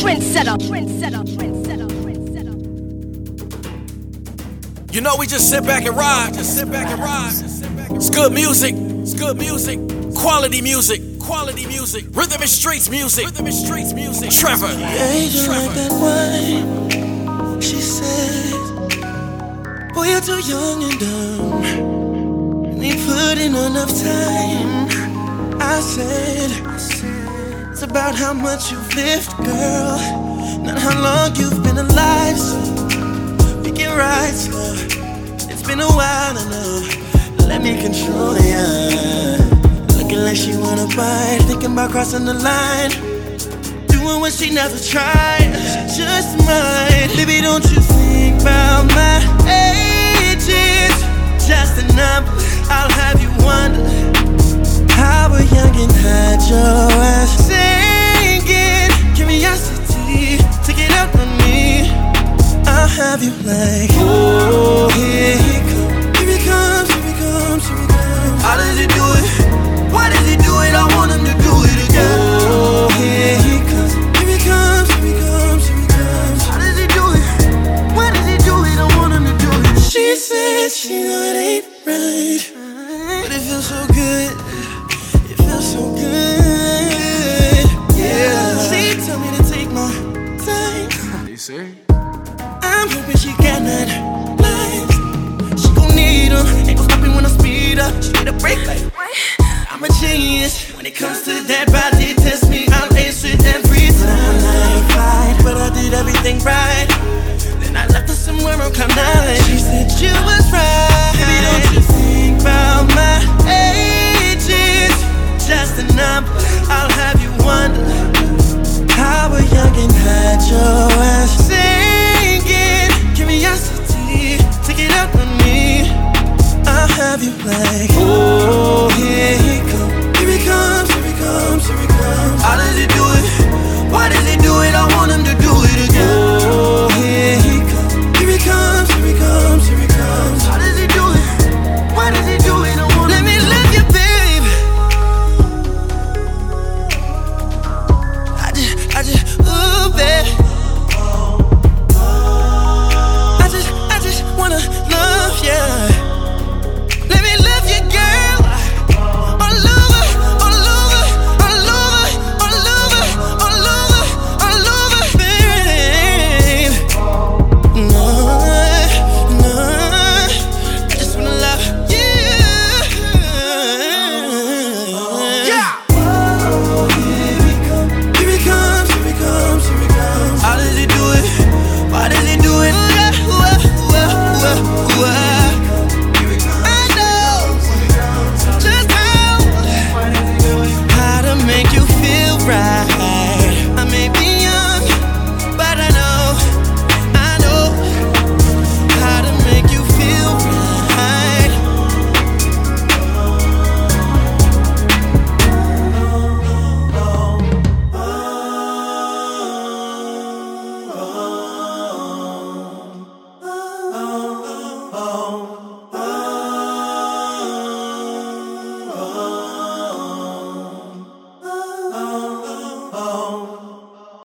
You know, we just sit back and ride. It's good music. Quality music. Rhythm and streets music. Trevor. Yeah, you like that wine. She said, boy, you're too young and dumb, and you put in enough time. I said, it's about how much you've lived, girl, not how long you've been alive. So we can ride slow. It's been a while, I know. Let me control ya. Looking like she wanna bite, thinking about crossing the line, doing what she never tried. She just might. Baby, don't you think about my age is just a number. I'll have you wonder how a youngin' had your ass singing. Curiosity, take it out on me. I'll have you like, oh, here he comes, here he comes, here he comes, here he comes. How does he do it? Why does he do it? I want him to do it again. Oh, here he comes, here he comes, here he comes, here he comes. How does he do it? Why does he do it? I want him to do it. She said she know it ain't right, but it feels so good. It feels so good. Yeah. She told me to take my time. You see? I'm hoping she got that life. She gon' need them. Ain't no stopping when I speed up. She need a break like I'm a genius. When it comes to that body, test me, I'll ace it every time. I ain't right, but I did everything right. Then I left her somewhere on cloud nine. She said you